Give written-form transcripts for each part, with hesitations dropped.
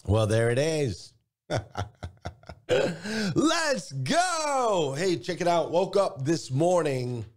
Well, there it is. Let's go. Hey, check it out. Woke up this morning,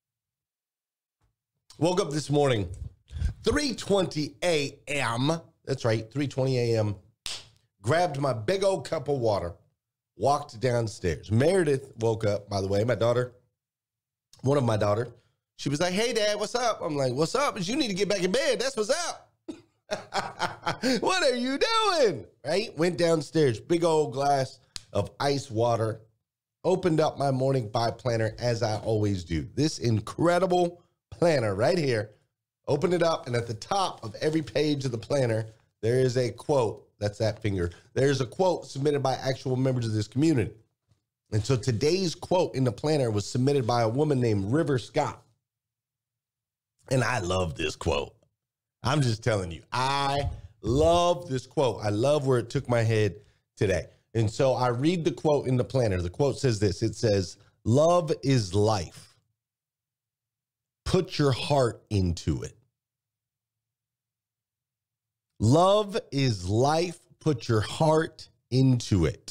3:20 a.m. That's right, 3:20 a.m. Grabbed my big old cup of water, walked downstairs. Meredith woke up, by the way, my daughter, one of my daughter. She was like, hey, Dad, what's up? I'm like, what's up? Is you need to get back in bed. That's what's up. What are you doing? Right? Went downstairs, big old glass of ice water, opened up my Morning 5 planner as I always do. This incredible planner right here. Opened it up, and at the top of every page of the planner, there is a quote. That's that finger. There's a quote submitted by actual members of this community. And so today's quote in the planner was submitted by a woman named River Scott. And I love this quote. I'm just telling you, I love this quote. I love where it took my head today. And so I read the quote in the planner. The quote says this. It says, love is life. Put your heart into it. Love is life. Put your heart into it.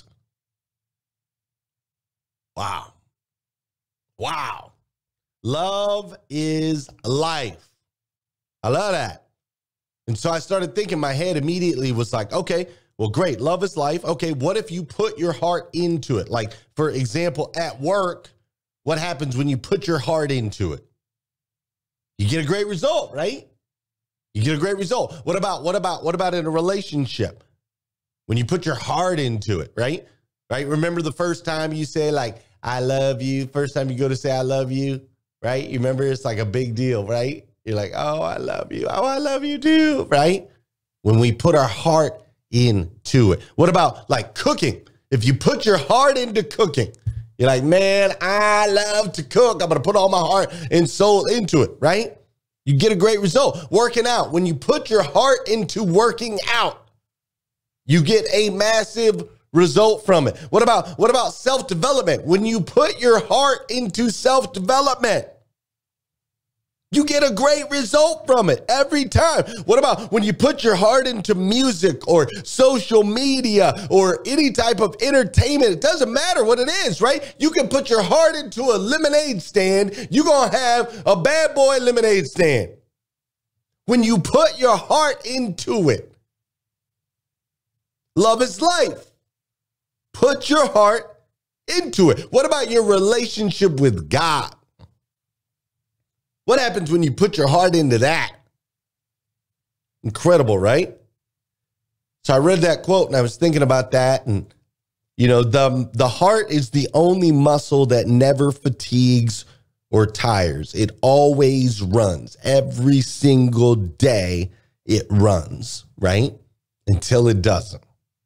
Wow. Wow. Love is life. I love that. And so I started thinking, my head immediately was like, okay, well, great. Love is life. Okay, what if you put your heart into it? Like, for example, at work, what happens when you put your heart into it? You get a great result, right? You get a great result. What about in a relationship? When you put your heart into it, right? Right? Remember the first time you say, like, I love you. First time you go to say, I love you, right? You remember it's like a big deal, right? You're like, oh, I love you. Oh, I love you too, right? When we put our heart into it. What about like cooking? If you put your heart into cooking, you're like, man, I love to cook. I'm going to put all my heart and soul into it, right? You get a great result. Working out. When you put your heart into working out, you get a massive result from it. What about self-development? When you put your heart into self-development, you get a great result from it every time. What about when you put your heart into music or social media or any type of entertainment? It doesn't matter what it is, right? You can put your heart into a lemonade stand. You're going to have a bad boy lemonade stand. When you put your heart into it, love is life. Put your heart into it. What about your relationship with God? What happens when you put your heart into that? Incredible, right? So I read that quote and I was thinking about that. And, you know, the heart is the only muscle that never fatigues or tires. It always runs. Every single day it runs, right? Until it doesn't.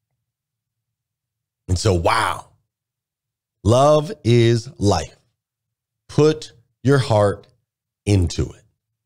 And so, wow. Love is life. Put your heart into it.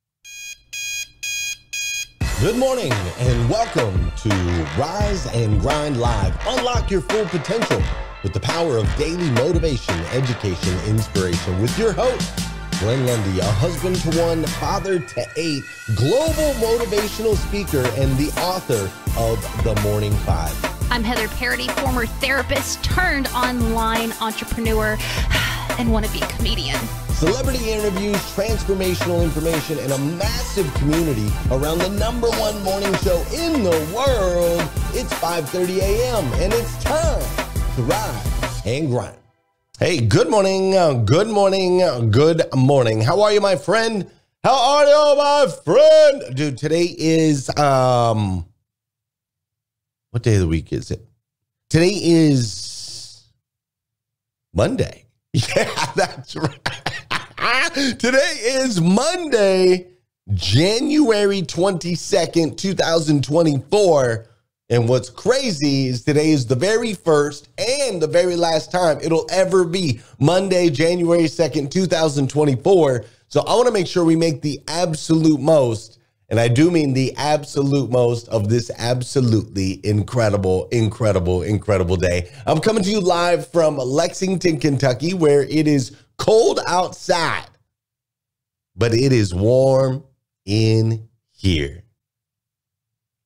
Good morning and welcome to Rise and Grind Live. Unlock your full potential with the power of daily motivation, education, inspiration with your host, Glenn Lundy, a husband to one, father to 8, global motivational speaker, and the author of The Morning 5. I'm Heather Parody, former therapist turned online entrepreneur and wannabe comedian. Celebrity interviews, transformational information, and a massive community around the #1 morning show in the world. It's 5:30 a.m. and it's time to rise and grind. Hey, good morning, good morning, good morning. How are you, my friend? How are you, my friend? Dude, today is, what day of the week is it? Today is Monday. Yeah, that's right. Today is Monday, January 22nd, 2024. And what's crazy is today is the very first and the very last time it'll ever be Monday, January 2nd, 2024. So I want to make sure we make the absolute most, and I do mean the absolute most of this absolutely incredible, incredible, incredible day. I'm coming to you live from Lexington, Kentucky, where it is cold outside, but it is warm in here.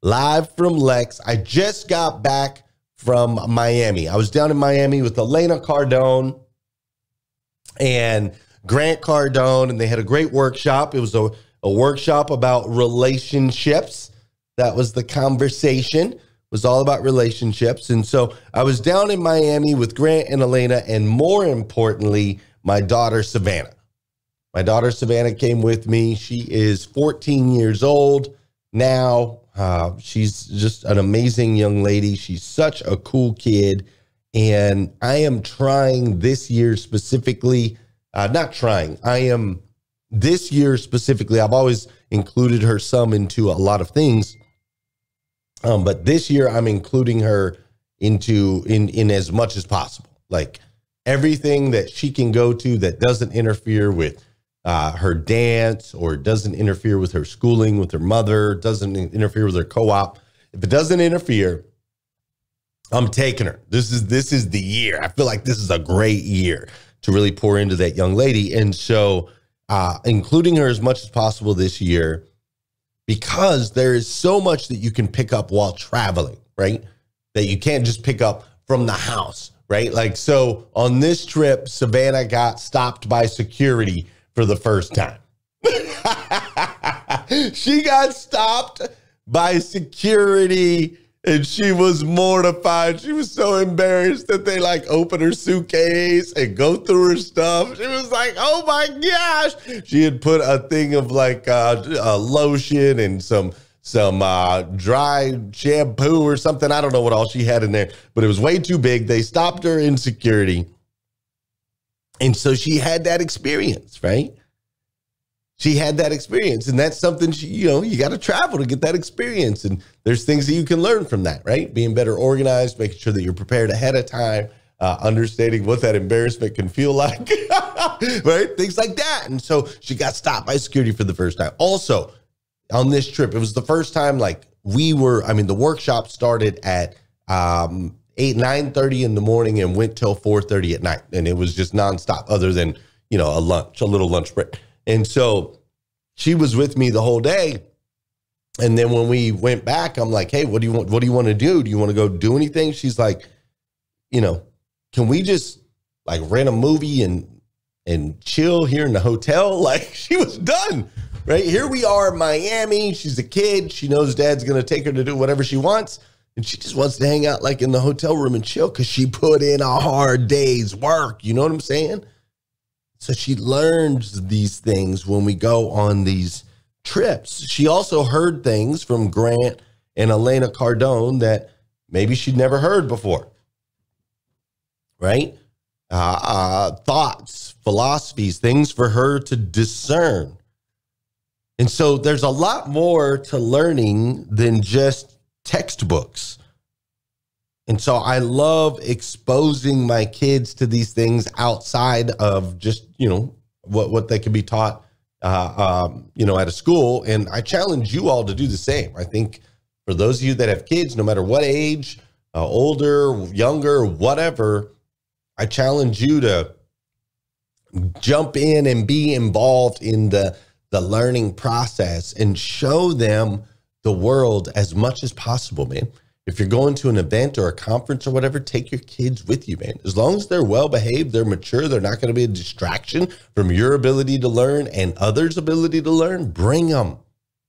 live from Lex. I just got back from Miami. I was down in Miami with Elena Cardone and Grant Cardone, and they had a great workshop. It was a workshop about relationships. That was the conversation. It was all about relationships. And so I was down in Miami with Grant and Elena, and more importantly, my daughter, Savannah. My daughter, Savannah, came with me. She is 14 years old now. She's just an amazing young lady. She's such a cool kid. And I am trying this year specifically, this year specifically, I've always included her some into a lot of things. But this year I'm including her in as much as possible. Like everything that she can go to that doesn't interfere with her dance or doesn't interfere with her schooling, with her mother, doesn't interfere with her co-op. If it doesn't interfere, I'm taking her. This is the year. I feel like this is a great year to really pour into that young lady. And so including her as much as possible this year, because there is so much that you can pick up while traveling, right? That you can't just pick up from the house, right? Like, so on this trip, Savannah got stopped by security for the first time. She got stopped by security and she was mortified. She was so embarrassed that they like open her suitcase and go through her stuff. She was like, oh my gosh. She had put a thing of like lotion and some dry shampoo or something. I don't know what all she had in there, but it was way too big. They stopped her in security. And so she had that experience, right? She had that experience, and that's something you got to travel to get that experience. And there's things that you can learn from that, right? Being better organized, making sure that you're prepared ahead of time, understanding what that embarrassment can feel like, right? Things like that. And so she got stopped by security for the first time. Also, on this trip, it was the first time the workshop started at 9:30 in the morning and went till 4:30 at night. And it was just nonstop other than, a little lunch break. And so she was with me the whole day. And then when we went back, I'm like, hey, what do you want to do? Do you want to go do anything? She's like, can we just like rent a movie and chill here in the hotel? Like she was done, right? Here we are in Miami. She's a kid. She knows dad's going to take her to do whatever she wants. And she just wants to hang out like in the hotel room and chill because she put in a hard day's work. You know what I'm saying? So she learns these things when we go on these trips. She also heard things from Grant and Elena Cardone that maybe she'd never heard before, right? Thoughts, philosophies, things for her to discern. And so there's a lot more to learning than just textbooks. And so I love exposing my kids to these things outside of just, what they can be taught, at a school. And I challenge you all to do the same. I think for those of you that have kids, no matter what age, older, younger, whatever, I challenge you to jump in and be involved in the learning process and show them the world as much as possible, man. If you're going to an event or a conference or whatever, take your kids with you, man. As long as they're well-behaved, they're mature, they're not going to be a distraction from your ability to learn and others' ability to learn, bring them.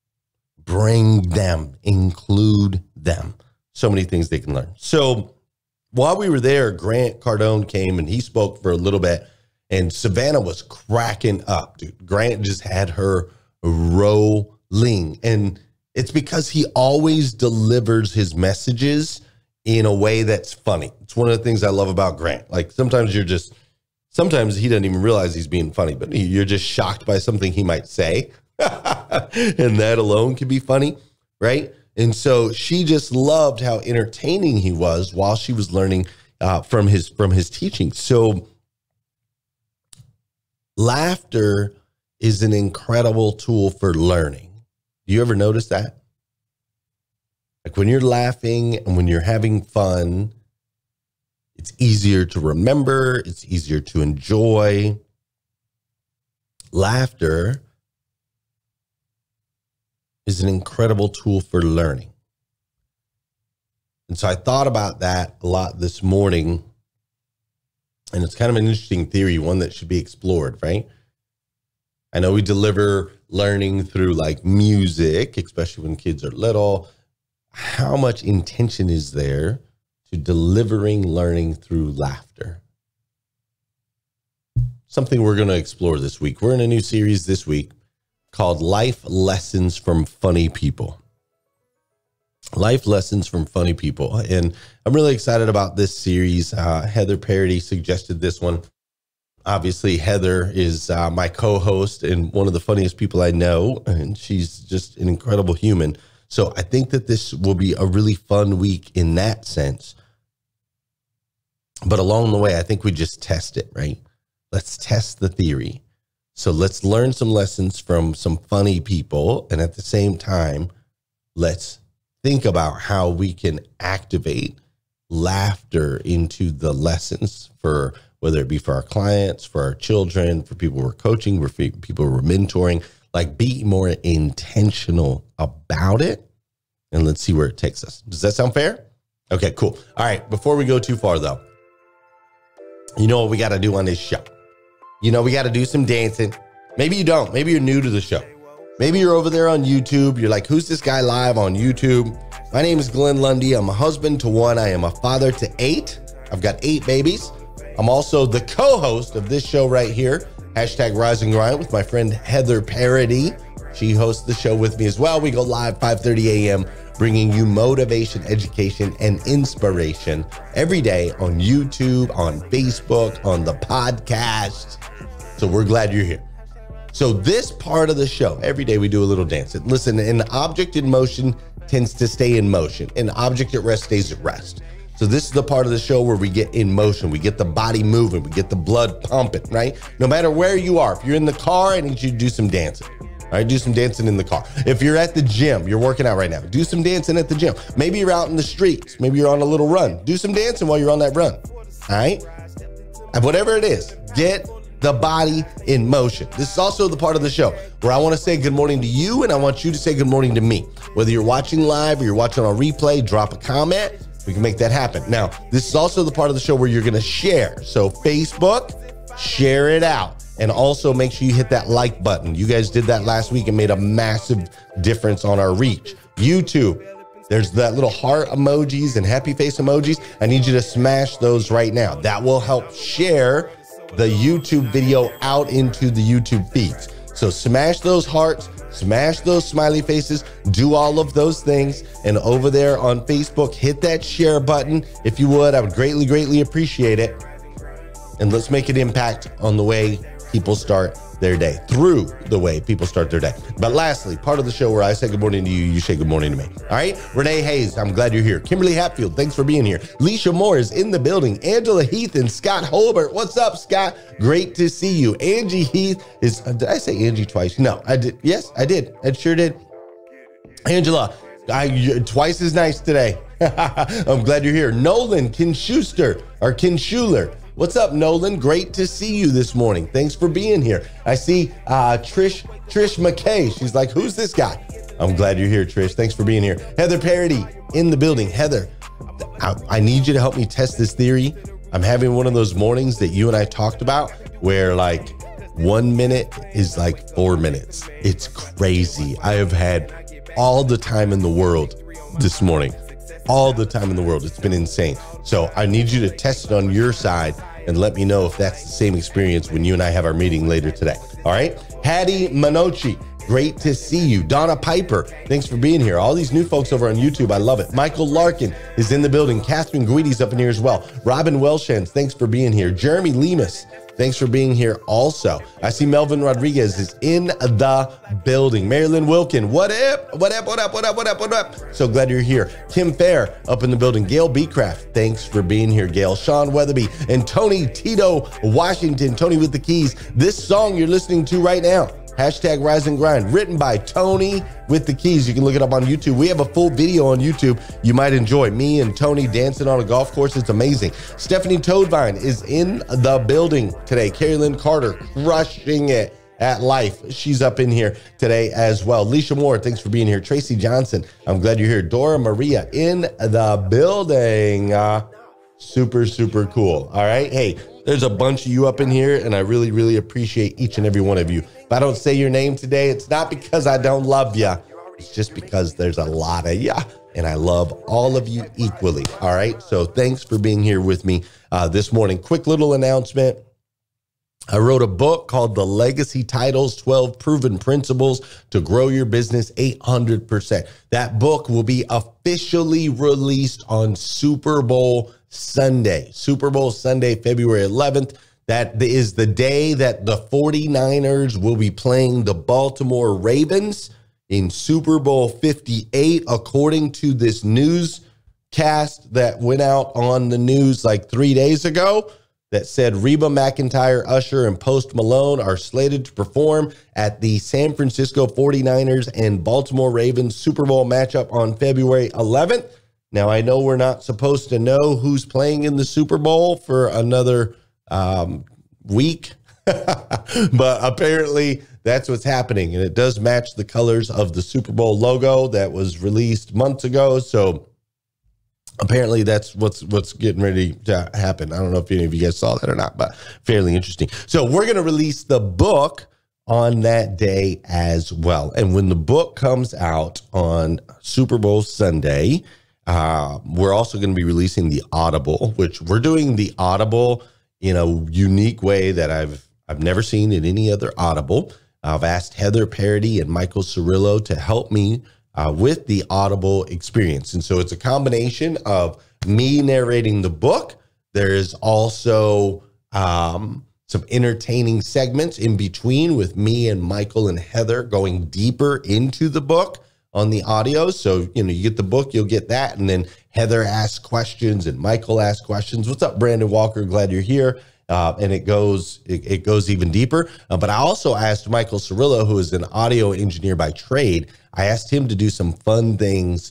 Bring them. Include them. So many things they can learn. So while we were there, Grant Cardone came and he spoke for a little bit, and Savannah was cracking up, dude. Grant just had her rolling, and it's because he always delivers his messages in a way that's funny. It's one of the things I love about Grant. Like sometimes he doesn't even realize he's being funny, but you're just shocked by something he might say. And that alone can be funny, right? And so she just loved how entertaining he was while she was learning from his teaching. So laughter is an incredible tool for learning. Do you ever notice that? Like when you're laughing and when you're having fun, it's easier to remember. It's easier to enjoy. Laughter is an incredible tool for learning. And so I thought about that a lot this morning. And it's kind of an interesting theory, one that should be explored, right? I know we deliver learning through like music, especially when kids are little. How much intention is there to delivering learning through laughter? Something we're going to explore this week. We're in a new series this week called Life Lessons from Funny People. Life Lessons from Funny People. And I'm really excited about this series. Heather Parody suggested this one. Obviously, Heather is my co-host and one of the funniest people I know, and she's just an incredible human. So I think that this will be a really fun week in that sense. But along the way, I think we just test it, right? Let's test the theory. So let's learn some lessons from some funny people. And at the same time, let's think about how we can activate laughter into the lessons, for whether it be for our clients, for our children, for people we're coaching, for people we're mentoring. Like, be more intentional about it. And let's see where it takes us. Does that sound fair? Okay, cool. All right. Before we go too far, though, you know what we got to do on this show? You know, we got to do some dancing. Maybe you don't. Maybe you're new to the show. Maybe you're over there on YouTube. You're like, who's this guy live on YouTube? My name is Glenn Lundy. I'm a husband to 1. I am a father to 8. I've got 8 babies. I'm also the co-host of this show right here, #Rise and Grind, with my friend Heather Parody. She hosts the show with me as well. We go live 5:30 a.m., bringing you motivation, education, and inspiration every day on YouTube, on Facebook, on the podcast. So we're glad you're here. So this part of the show, every day we do a little dance. And listen, an object in motion tends to stay in motion. An object at rest stays at rest. So this is the part of the show where we get in motion. We get the body moving. We get the blood pumping, right? No matter where you are. If you're in the car, I need you to do some dancing. All right, do some dancing in the car. If you're at the gym, you're working out right now, do some dancing at the gym. Maybe you're out in the streets. Maybe you're on a little run. Do some dancing while you're on that run. All right? And whatever it is, get the body in motion. This is also the part of the show where I want to say good morning to you, and I want you to say good morning to me. Whether you're watching live or you're watching on replay, drop a comment. We can make that happen. Now, this is also the part of the show where you're going to share. So Facebook, share it out. And also make sure you hit that like button. You guys did that last week and made a massive difference on our reach. YouTube, there's that little heart emojis and happy face emojis. I need you to smash those right now. That will help share the YouTube video out into the YouTube feeds. So smash those hearts, smash those smiley faces, do all of those things. And over there on Facebook, hit that share button. If you would, I would greatly, greatly appreciate it. And let's make an impact on the way people start their day, through the way people start their day. But lastly, part of the show where I say good morning to you, you say good morning to me. All right? Renee Hayes, I'm glad you're here. Kimberly Hatfield, thanks for being here. Leisha Moore is in the building. Angela Heath and Scott Holbert. What's up, Scott? Great to see you. Angie Heath is, did I say Angie twice? No, I did. Yes, I did. I sure did. Angela, twice as nice today. I'm glad you're here. Nolan Kinschuster, or Kinschuler. What's up, Nolan? Great to see you this morning. Thanks for being here. I see Trish McKay. She's like, who's this guy? I'm glad you're here, Trish. Thanks for being here. Heather Parody in the building. Heather, I need you to help me test this theory. I'm having one of those mornings that you and I talked about where like 1 minute is like 4 minutes. It's crazy. I have had all the time in the world this morning. All the time in the world. It's been insane. So I need you to test it on your side and let me know if that's the same experience when you and I have our meeting later today. All right? Hattie Manochi, great to see you. Donna Piper, thanks for being here. All these new folks over on YouTube, I love it. Michael Larkin is in the building. Catherine Guidi's up in here as well. Robin Welshans, thanks for being here. Jeremy Lemus, thanks for being here also. I see Melvin Rodriguez is in the building. Marilyn Wilkin, what up? What up, what up, what up, what up, what up? So glad you're here. Kim Fair up in the building. Gail Beecraft, thanks for being here, Gail. Sean Weatherby and Tony Tito Washington, Tony with the keys. This song you're listening to right now, #Rise and Grind, written by Tony with the keys. You can look it up on YouTube. We have a full video on YouTube you might enjoy. Me and Tony dancing on a golf course. It's amazing. Stephanie Toadvine is in the building today. Carrie Lynn Carter crushing it at Life. She's up in here today as well. Leisha Moore, thanks for being here. Tracy Johnson, I'm glad you're here. Dora Maria in the building. Super, super cool. All right. Hey, there's a bunch of you up in here, and I really, really appreciate each and every one of you. If I don't say your name today, it's not because I don't love you. It's just because there's a lot of you, and I love all of you equally. All right. So thanks for being here with me this morning. Quick little announcement. I wrote a book called The Legacy Titles, 12 Proven Principles to Grow Your Business 800%. That book will be officially released on Super Bowl Sunday. Super Bowl Sunday, February 11th. That is the day that the 49ers will be playing the Baltimore Ravens in Super Bowl 58, according to this newscast that went out on the news like 3 days ago. That said Reba McEntire, Usher, and Post Malone are slated to perform at the San Francisco 49ers and Baltimore Ravens Super Bowl matchup on February 11th. Now, I know we're not supposed to know who's playing in the Super Bowl for another week, but apparently that's what's happening. And it does match the colors of the Super Bowl logo that was released months ago. So apparently that's what's getting ready to happen. I don't know if any of you guys saw that or not, but fairly interesting. So we're going to release the book on that day as well. And when the book comes out on Super Bowl Sunday, we're also going to be releasing the Audible, which we're doing the Audible in a unique way that I've never seen in any other Audible. I've asked Heather Parody and Michael Cirillo to help me with the Audible experience. And so it's a combination of me narrating the book. There is also some entertaining segments in between with me and Michael and Heather going deeper into the book on the audio. So, you get the book, you'll get that. And then Heather asks questions and Michael asks questions. What's up, Brandon Walker? Glad you're here. And it goes even deeper. But I also asked Michael Cirillo, who is an audio engineer by trade, I asked him to do some fun things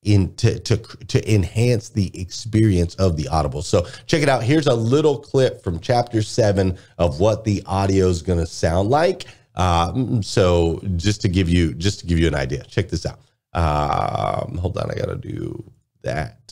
to enhance the experience of the Audible. So check it out. Here's a little clip from chapter 7 of what the audio is going to sound like. So just to give you an idea, check this out. Hold on. I got to do that,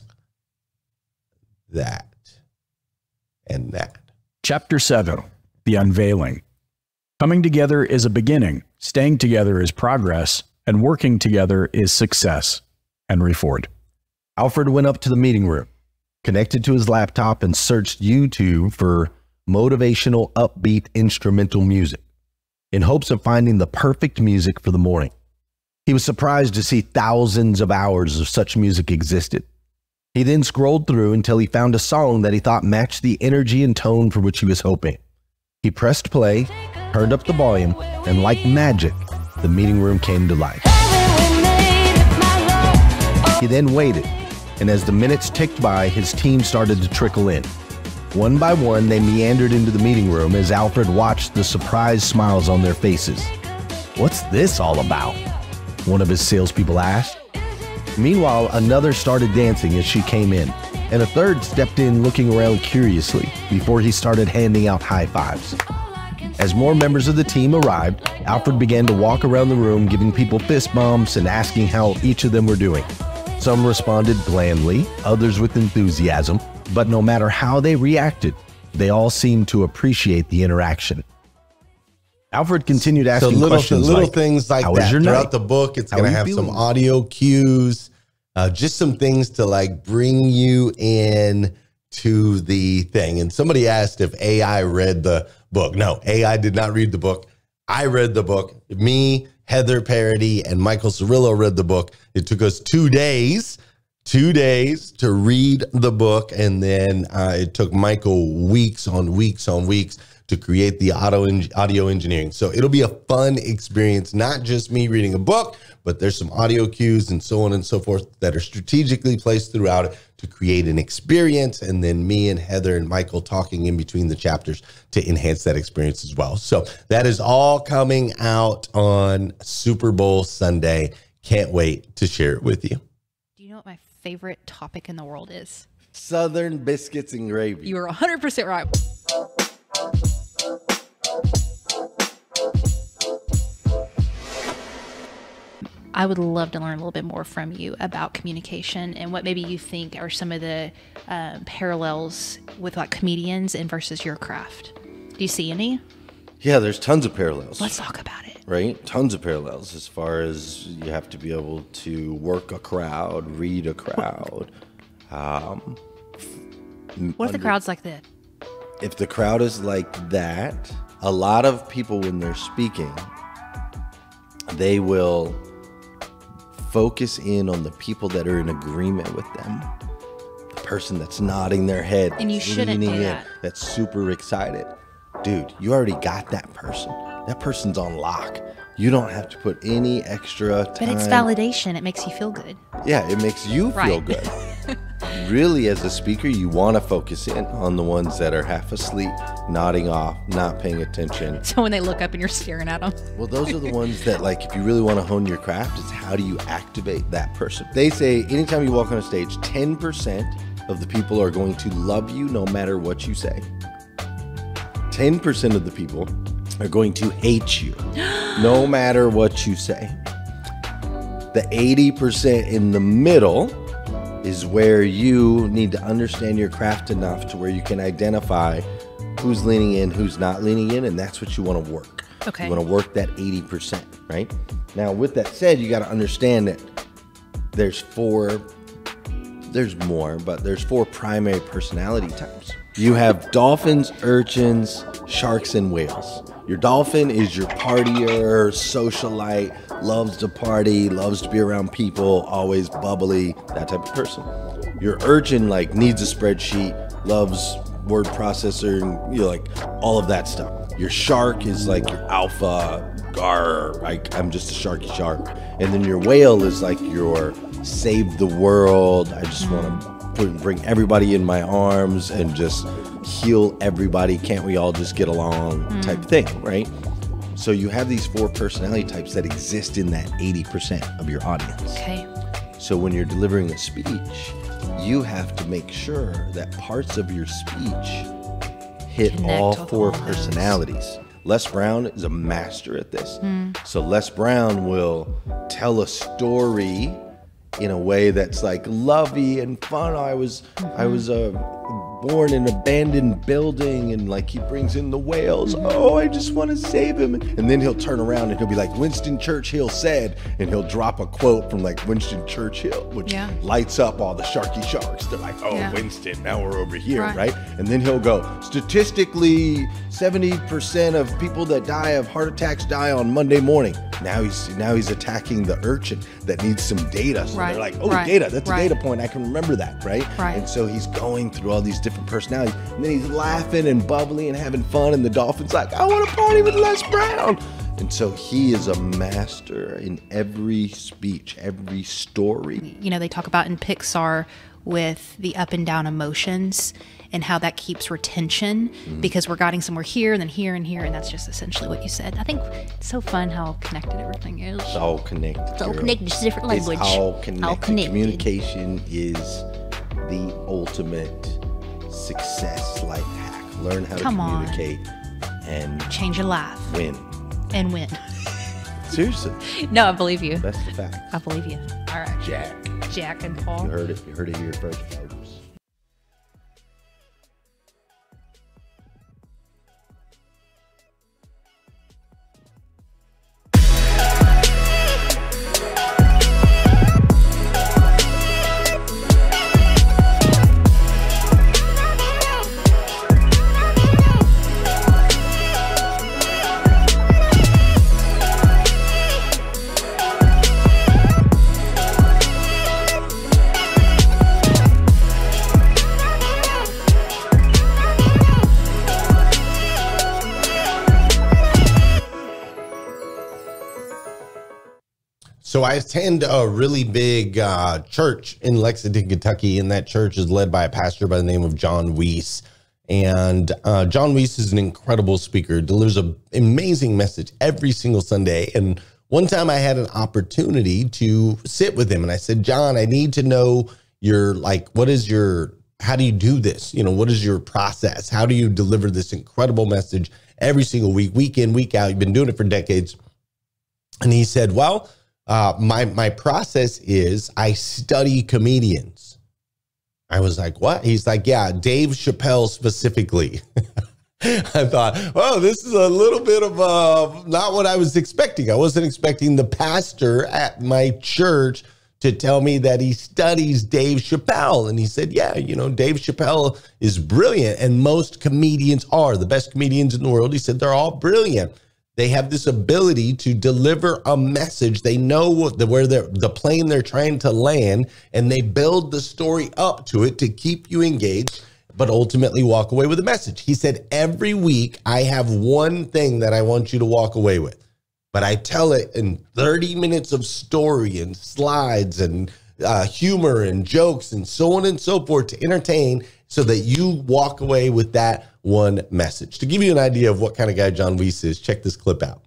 and that. Chapter 7, The Unveiling. Coming together is a beginning, staying together is progress, and working together is success. Henry Ford. Alfred went up to the meeting room, connected to his laptop, and searched YouTube for motivational, upbeat instrumental music in hopes of finding the perfect music for the morning. He was surprised to see thousands of hours of such music existed. He then scrolled through until he found a song that he thought matched the energy and tone for which he was hoping. He pressed play, turned up the volume, and like magic, the meeting room came to life. He then waited, and as the minutes ticked by, his team started to trickle in. One by one, they meandered into the meeting room as Alfred watched the surprised smiles on their faces. "What's this all about?" one of his salespeople asked. Meanwhile, another started dancing as she came in, and a third stepped in looking around curiously before he started handing out high fives. As more members of the team arrived, Alfred began to walk around the room giving people fist bumps and asking how each of them were doing. Some responded blandly, others with enthusiasm, but no matter how they reacted, they all seemed to appreciate the interaction. Alfred continued asking questions little like, things like "How was that your throughout night? the book. It's How going to are you have feeling?" some audio cues, just some things to like bring you in to the thing. And somebody asked if AI read the book. No, AI did not read the book. I read the book. Me, Heather Parody, and Michael Cirillo read the book. It took us 2 days to read the book. And then it took Michael weeks on weeks to create the audio engineering. So it'll be a fun experience, not just me reading a book, but there's some audio cues and so on and so forth that are strategically placed throughout it to create an experience. And then me and Heather and Michael talking in between the chapters to enhance that experience as well. So that is all coming out on Super Bowl Sunday. Can't wait to share it with you. Do you know what my favorite topic in the world is? Southern biscuits and gravy. You were 100% right. I would love to learn a little bit more from you about communication and what maybe you think are some of the parallels with like comedians and versus your craft. Do you see any? Yeah, there's tons of parallels. Let's talk about it. Right? Tons of parallels as far as you have to be able to work a crowd, read a crowd. What if the crowd's like this? If the crowd is like that, a lot of people, when they're speaking, they will focus in on the people that are in agreement with them. The person that's nodding their head, And you shouldn't do that. that's super excited. Dude, you already got that person. That person's on lock. You don't have to put any extra time. But it's validation. It makes you feel good. Yeah, it makes you feel Right. good. Really, as a speaker, you want to focus in on the ones that are half asleep, nodding off, not paying attention. So when they look up and you're staring at them. Well, those are the ones that, like, if you really want to hone your craft, it's how do you activate that person? They say anytime you walk on a stage, 10% of the people are going to love you no matter what you say. 10% of the people are going to hate you no matter what you say. The 80% in the middle is where you need to understand your craft enough to where you can identify who's leaning in, who's not leaning in, and that's what you want to work. Okay. You want to work that 80%, right? Now, with that said, you got to understand that there's more, but there's 4 primary personality types. You have dolphins, urchins, sharks, and whales. Your dolphin is your partier, socialite, loves to party, loves to be around people, always bubbly, that type of person. Your urchin like needs a spreadsheet, loves word processor, and, you know, like all of that stuff. Your shark is like your alpha, like I'm just a sharky shark. And then your whale is like your save the world. I just want to bring everybody in my arms and just heal everybody. Can't we all just get along type thing, right? So you have these 4 personality types that exist in that 80% of your audience. Okay. So when you're delivering a speech, you have to make sure that parts of your speech hit Connect all with 4 all those. personalities. Les Brown is a master at this. So Les Brown will tell a story in a way that's like lovey and fun. I was born in an abandoned building, and like he brings in the whales. Oh, I just want to save him. And then he'll turn around and he'll be like, Winston Churchill said, and he'll drop a quote from like Winston Churchill, which Yeah. lights up all the sharky sharks. They're like, oh, Yeah. Winston, now we're over here, Right. right? And then he'll go, statistically, 70% of people that die of heart attacks die on Monday morning. Now he's attacking the urchin that needs some data. So Right, they're like, oh, right, data, that's right. a data point. I can remember that, right? Right. And so he's going through all these different personalities. And then he's laughing and bubbly and having fun. And the dolphin's like, I want to party with Les Brown. And so he is a master in every speech, every story. You know, they talk about in Pixar with the up and down emotions and how that keeps retention because we're getting somewhere here and then here and here. And that's just essentially what you said. I think it's so fun how connected everything is. It's all connected. It's all girl. connected. It's a different It's language. all connected. All connected. Communication is the ultimate success life hack. Learn how to Come on. communicate and Change your life win. and win. Seriously, No, I believe you. that's the fact. I believe you. All right. Jack and Paul. You heard it. You heard it here first, folks. So I attend a really big church in Lexington, Kentucky, and that church is led by a pastor by the name of John Weiss. And John Weiss is an incredible speaker, delivers an amazing message every single Sunday. And one time I had an opportunity to sit with him, and I said, John, I need to know how do you do this? You know, what is your process? How do you deliver this incredible message every single week, week in, week out? You've been doing it for decades. And he said, well, My process is I study comedians. I was like, what? He's like, yeah, Dave Chappelle specifically. I thought, oh, this is a little bit of not what I was expecting. I wasn't expecting the pastor at my church to tell me that he studies Dave Chappelle. And he said, yeah, you know, Dave Chappelle is brilliant. And most comedians are the best comedians in the world. He said they're all brilliant. They have this ability to deliver a message. They know where the plane they're trying to land, and they build the story up to it to keep you engaged, but ultimately walk away with a message. He said, every week I have one thing that I want you to walk away with, but I tell it in 30 minutes of story and slides and humor and jokes and so on and so forth to entertain, so that you walk away with that one message. To give you an idea of what kind of guy John Weiss is, check this clip out.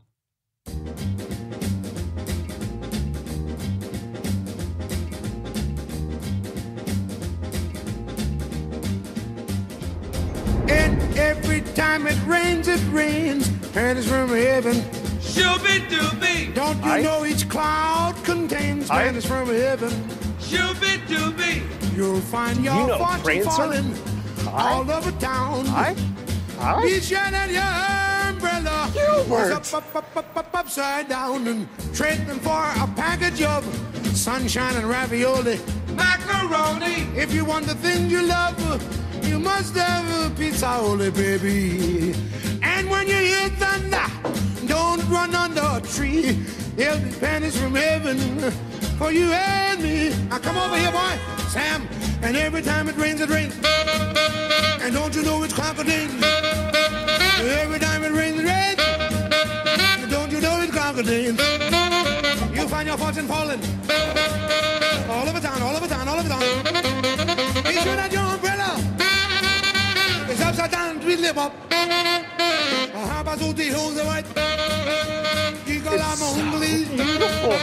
And every time it rains, pennies from heaven. Shooby-dooby. Don't you know each cloud contains pennies from heaven? Shooby-dooby. You'll find your fortune falling all over town. Be sure that your umbrella goes up, upside down, and trade them for a package of sunshine and ravioli. Macaroni. If you want the things you love, you must have a pizza-oli, baby. And when you hear thunder, don't run under a tree. There'll be pennies from heaven for you and me. Now come over here, boy, Sam. And every time it rains, and don't you know it's crocodile? Every time it rains, and don't you know it's crocodile? You'll find your fortune falling all over town, all over town, all over town. Be sure that your umbrella is upside down, tweedly up. How about those hills are white? You got beautiful.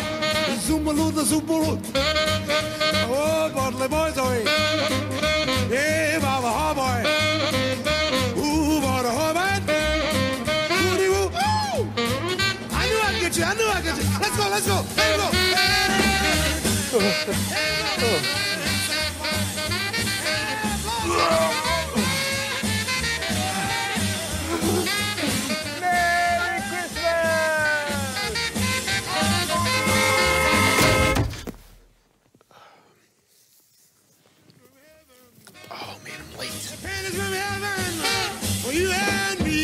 Oh, Bartley boys, oi. Hey, Baba, ha, boy. Ooh, Baba, ha, man. Woody, woo. Ooh. I knew I'd get you. I knew I'd get you. Let's go, let's go. There we go. Merry Christmas! Oh, man, I'm late. Pennies from heaven for you and me.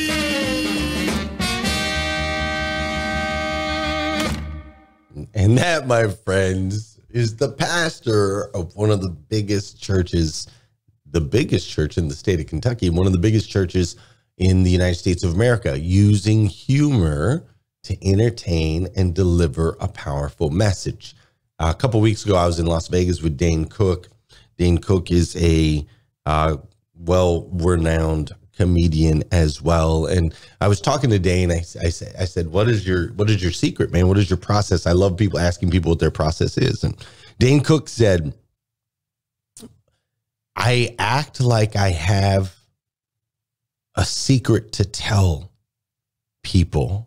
And that, my friends, is the pastor of one of the biggest churches, the biggest church in the state of Kentucky, one of the biggest churches in the United States of America, using humor to entertain and deliver a powerful message. A couple weeks ago, I was in Las Vegas with Dane Cook. Dane Cook is a well-renowned comedian as well. And I was talking to Dane. I said, what is your secret, man? What is your process? I love people asking people what their process is. And Dane Cook said, I act like I have a secret to tell people,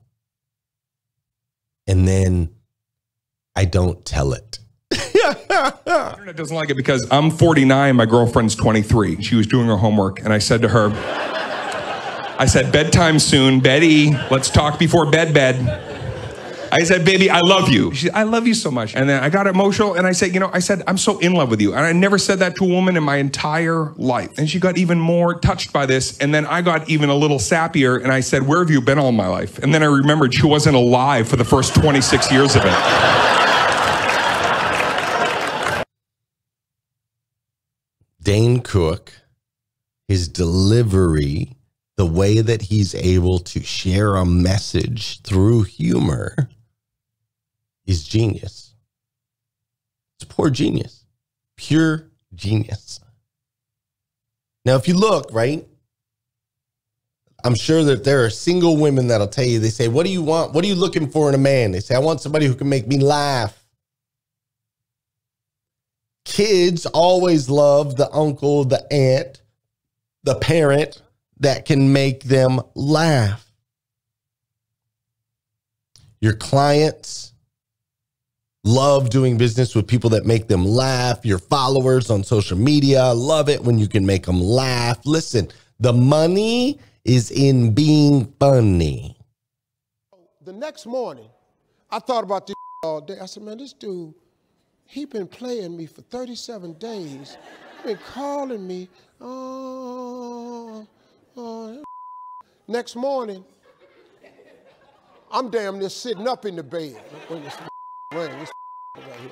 and then I don't tell it. The internet doesn't like it because I'm 49, my girlfriend's 23. She was doing her homework, and I said to her, I said, bedtime soon, Betty, let's talk before bed. I said, baby, I love you. She said, I love you so much. And then I got emotional, and I said, I'm so in love with you. And I never said that to a woman in my entire life. And she got even more touched by this. And then I got even a little sappier, and I said, where have you been all my life? And then I remembered she wasn't alive for the first 26 years of it. Dane Cook, his delivery, the way that he's able to share a message through humor is genius. It's poor genius, pure genius. Now, if you look, right, I'm sure that there are single women that'll tell you, they say, what do you want? What are you looking for in a man? They say, I want somebody who can make me laugh. Kids always love the uncle, the aunt, the parent that can make them laugh. Your clients, Love doing business with people that make them laugh. Your followers on social media love it when you can make them laugh. Listen, the money is in being funny. The next morning, I thought about this all day. I said, man, this dude, he been playing me for 37 days. He been calling me. Next morning, I'm damn near sitting up in the bed. When this rain, this right here.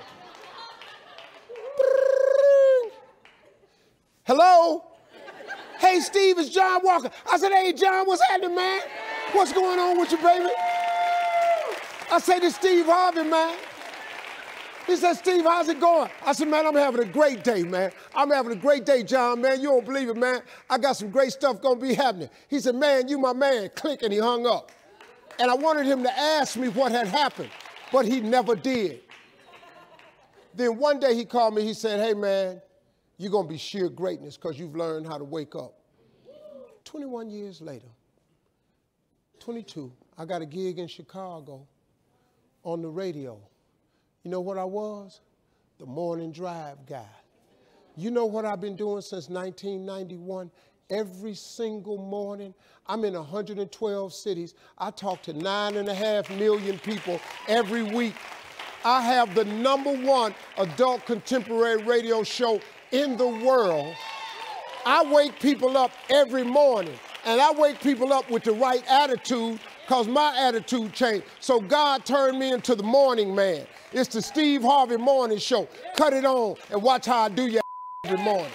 Hello? Hey, Steve, it's John Walker. I said, hey, John, what's happening, man? What's going on with you, baby? I say to Steve Harvey, man. He said, Steve, how's it going? I said, man, I'm having a great day, man. I'm having a great day, John, man. You don't believe it, man. I got some great stuff gonna be happening. He said, man, you my man. Click, and he hung up. And I wanted him to ask me what had happened, but he never did. Then one day he called me, he said, hey, man, you're gonna be sheer greatness because you've learned how to wake up. 21 years later, 22, I got a gig in Chicago on the radio. You know what I was? The morning drive guy. You know what I've been doing since 1991? Every single morning, I'm in 112 cities. I talk to 9.5 million people every week. I have the #1 adult contemporary radio show in the world. I wake people up every morning, and I wake people up with the right attitude because my attitude changed. So God turned me into the morning man. It's the Steve Harvey Morning Show. Cut it on and watch how I do your every morning.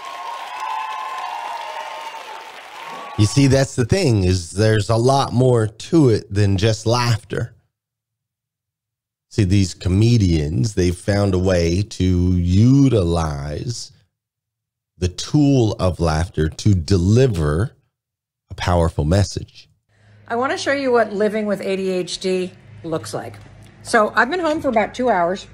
You see, that's the thing, is there's a lot more to it than just laughter. See, these comedians, they've found a way to utilize the tool of laughter to deliver a powerful message. I want to show you what living with ADHD looks like. So I've been home for about 2 hours.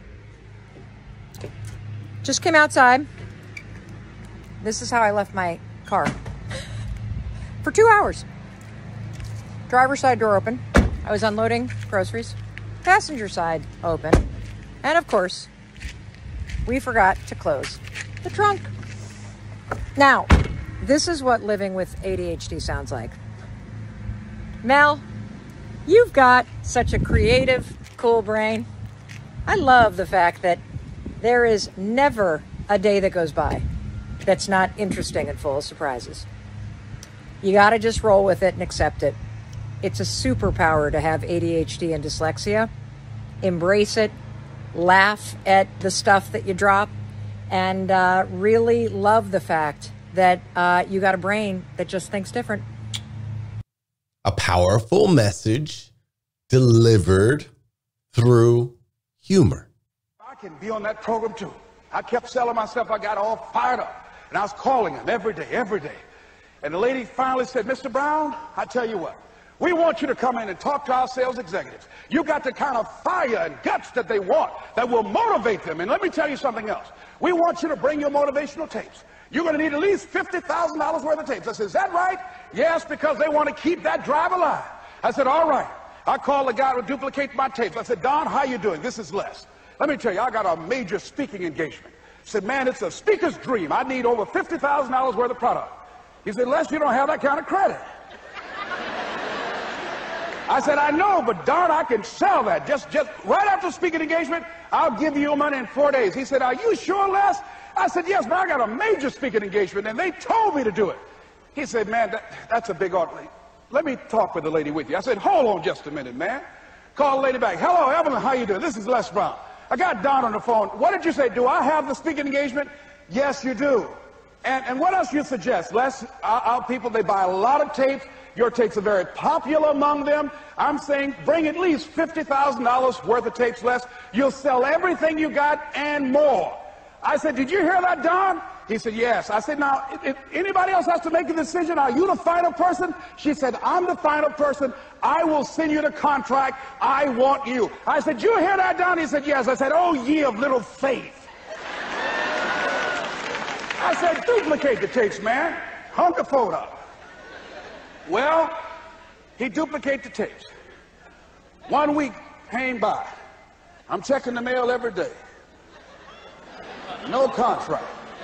Just came outside. This is how I left my car. For 2 hours. Driver's side door open. I was unloading groceries. Passenger side open. And of course, we forgot to close the trunk. Now, this is what living with ADHD sounds like. Mel, you've got such a creative, cool brain. I love the fact that there is never a day that goes by that's not interesting and full of surprises. You got to just roll with it and accept it. It's a superpower to have ADHD and dyslexia. Embrace it, laugh at the stuff that you drop, and really love the fact that you got a brain that just thinks different. A powerful message delivered through humor. I can be on that program too. I kept selling myself. I got all fired up. And I was calling them every day. And the lady finally said, Mr. Brown, I tell you what, we want you to come in and talk to our sales executives. You got the kind of fire and guts that they want that will motivate them. And let me tell you something else. We want you to bring your motivational tapes. You're going to need at least $50,000 worth of tapes. I said, is that right? Yes, because they want to keep that drive alive. I said, all right. I called the guy to duplicate my tapes. I said, Don, how you doing? This is Les. Let me tell you, I got a major speaking engagement. I said, man, it's a speaker's dream. I need over $50,000 worth of product. He said, Les, you don't have that kind of credit. I said, I know, but darn, I can sell that. Just right after speaking engagement, I'll give you your money in 4 days. He said, are you sure, Les? I said, yes, but I got a major speaking engagement, and they told me to do it. He said, man, that's a big order. Let me talk with the lady with you. I said, hold on just a minute, man. Call the lady back. Hello, Evelyn, how you doing? This is Les Brown. I got Don on the phone. What did you say? Do I have the speaking engagement? Yes, you do. And what else you suggest? Les, our people, they buy a lot of tapes. Your tapes are very popular among them. I'm saying bring at least $50,000 worth of tapes, Les. You'll sell everything you got and more. I said, did you hear that, Don? He said, yes. I said, now, if anybody else has to make a decision, are you the final person? She said, I'm the final person. I will send you the contract. I want you. I said, you hear that, Don? He said, yes. I said, oh, ye of little faith. I said, duplicate the tapes, man. Hung the phone up. Well, he duplicated the tapes. 1 week came by. I'm checking the mail every day. No contract.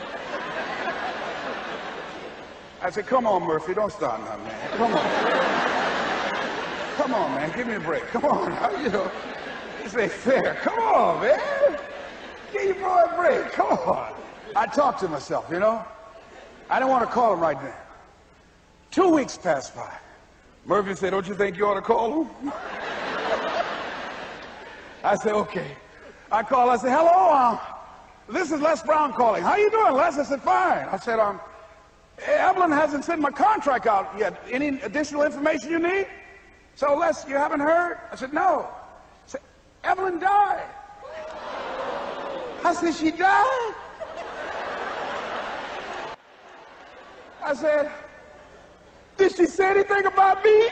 I said, come on, Murphy, don't start now, man. Come on. Come on, man, give me a break. Come on, you know. This ain't fair. Come on, man. Give your boy a break. Come on. I talked to myself, you know. I didn't want to call him right now. 2 weeks passed by. Murphy said, don't you think you ought to call him? I said, okay. I called, I said, hello, this is Les Brown calling. How you doing, Les? I said, fine. I said, Evelyn hasn't sent my contract out yet. Any additional information you need? So, Les, you haven't heard? I said, no. I said, Evelyn died. I said, she died? I said, did she say anything about me?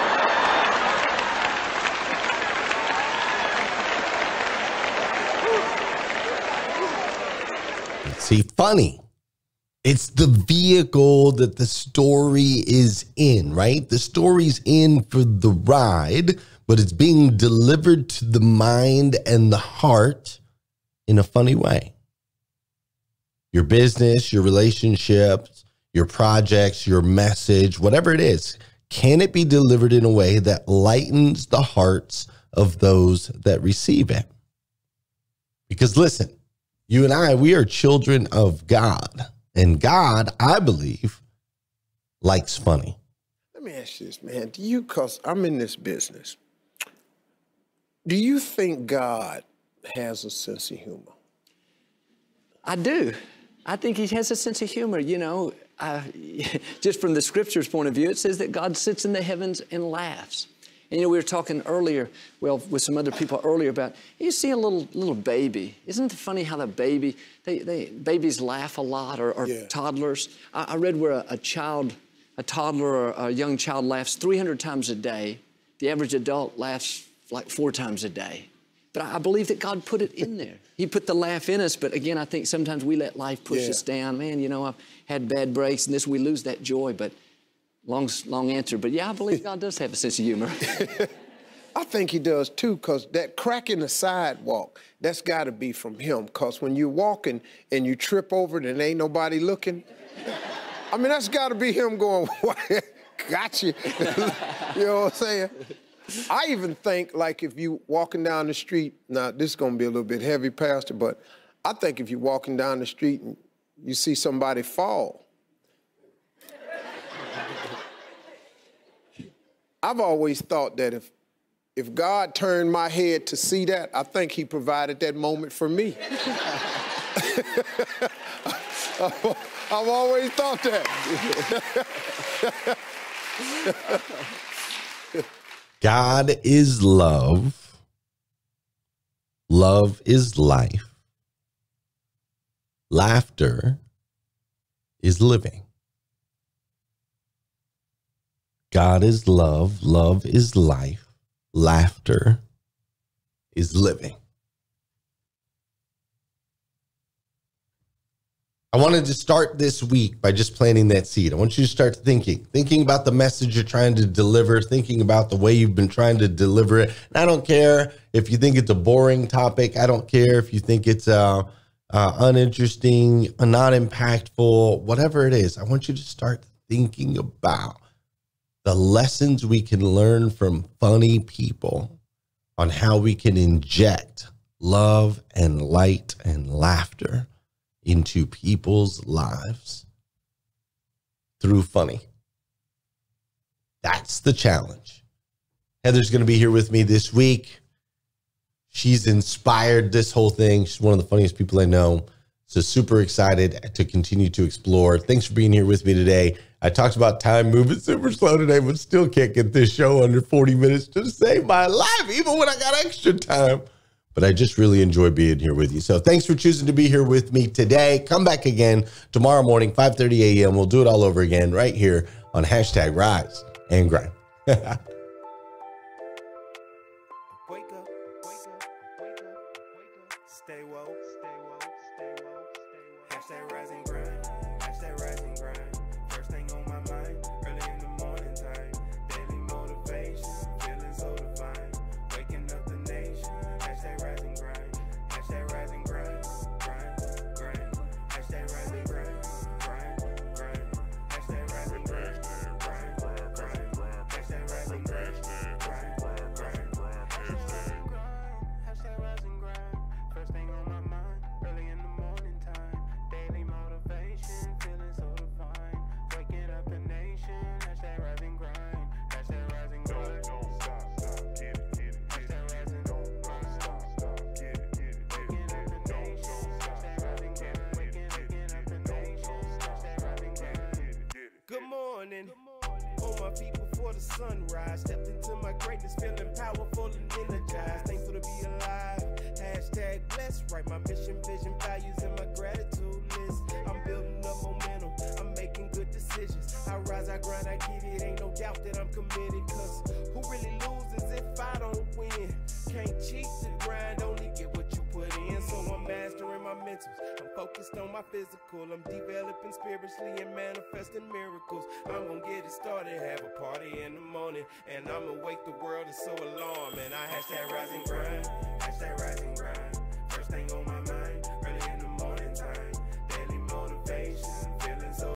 See, funny. It's the vehicle that the story is in, right? The story's in for the ride, but it's being delivered to the mind and the heart in a funny way. Your business, your relationships, your projects, your message, whatever it is, can it be delivered in a way that lightens the hearts of those that receive it? Because listen, you and I, we are children of God. And God, I believe, likes funny. Let me ask you this, man. Because I'm in this business, do you think God has a sense of humor? I do. I think he has a sense of humor. You know, just from the scripture's point of view, it says that God sits in the heavens and laughs. And, you know, we were talking earlier, well, with some other people earlier about, you see a little baby. Isn't it funny how the baby, babies laugh a lot, or yeah. Toddlers. I read where a toddler or a young child laughs 300 times a day. The average adult laughs like 4 times a day. But I believe that God put it in there. He put the laugh in us, but again, I think sometimes we let life push us down. Man, you know, I've had bad breaks and we lose that joy, but long answer. But yeah, I believe God does have a sense of humor. I think he does too, because that crack in the sidewalk, that's got to be from him. Because when you're walking and you trip over it and ain't nobody looking, I mean, that's got to be him going, got you. You know what I'm saying? I even think, like, if you walking down the street, now this is going to be a little bit heavy, Pastor, but I think if you're walking down the street and you see somebody fall, I've always thought that if God turned my head to see that, I think he provided that moment for me. I've always thought that. God is love. Love is life. Laughter is living. God is love. Love is life. Laughter is living. I wanted to start this week by just planting that seed. I want you to start thinking about the message you're trying to deliver, thinking about the way you've been trying to deliver it. And I don't care if you think it's a boring topic. I don't care if you think it's uninteresting, not impactful, whatever it is. I want you to start thinking about the lessons we can learn from funny people on how we can inject love and light and laughter into people's lives through funny. That's the challenge. Heather's going to be here with me this week. She's inspired this whole thing. She's one of the funniest people I know. So super excited to continue to explore. Thanks for being here with me today. I talked about time moving super slow today, but still can't get this show under 40 minutes to save my life, even when I got extra time. But I just really enjoy being here with you. So thanks for choosing to be here with me today. Come back again tomorrow morning, 5:30 a.m. We'll do it all over again right here on hashtag Rise and Grind. Feeling so divine, waking up the nation, hashtag Rise and Grind. on my feet before the sunrise. Stepped into my greatness, feeling powerful and energized. Thankful to be alive. Hashtag blessed. Write my mission, vision, values, and my gratitude list. I'm building up momentum. I'm making good decisions. I rise, I grind, I get it. Ain't no doubt that I'm committed. Cause who really loses if I don't win? Can't cheat the grind, only get what you put in. So I'm mastering my mentals. I'm focused on my physical. I'm developing spiritually and manifesting miracles. I'm gonna get it started, have a party in the morning, and I'ma wake the world. It's so alarming. I hashtag rise and grind, hashtag rise and grind. First thing on my